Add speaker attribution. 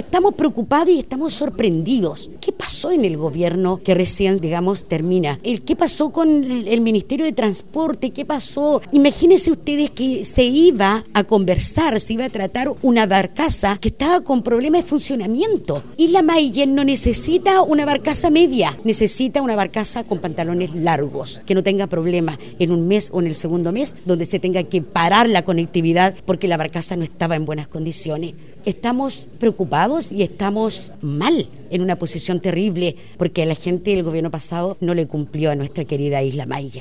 Speaker 1: estamos preocupados y estamos sorprendidos. ¿Qué pasó en el gobierno que recién, termina? ¿Qué pasó con el Ministerio de Transporte? ¿Qué pasó? Imagínense ustedes que se iba a conversar, se iba a tratar una barcaza que estaba con problemas de funcionamiento. Isla Mayen no necesita una barcaza media, necesita una barcaza con pantalones largos, que no tenga problemas en un mes o en el segundo mes, donde se tenga que parar la conectividad porque la barcaza no estaba en buenas condiciones. Estamos preocupados y estamos mal, en una posición terrible, porque la gente del gobierno pasado no le cumplió a nuestra querida Isla Mayen.